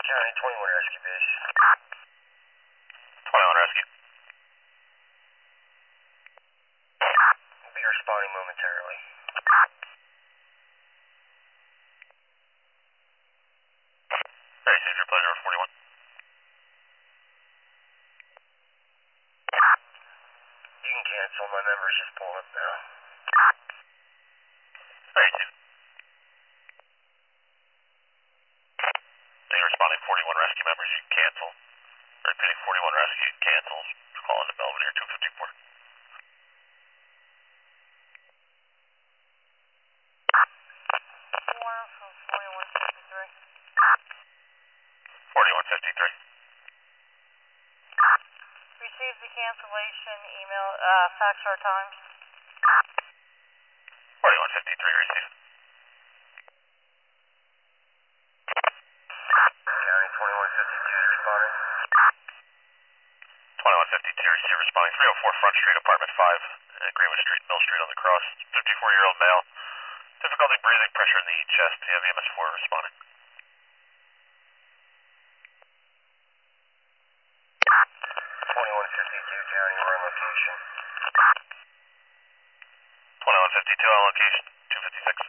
County 21 Rescue Base. 21 Rescue. We'll be responding momentarily. Hey, Caesar, pleasure 41. You can cancel. My member's just pulling up now. Hey, Caesar. You're responding 41 Rescue members, you can cancel. Repeating 41 Rescue, cancel. Calling to Belvedere 254. 4153. Received the cancellation email, fax our times. 4153 received. County 2152 is responding. 2152 received, responding 304 Front Street, Apartment 5, Greenwood Street, Mill Street on the cross. 54-year-old male. Difficulty breathing, pressure in the chest. You have EMS4 responding. 2152 County, we're on location. 2152 on location, 256.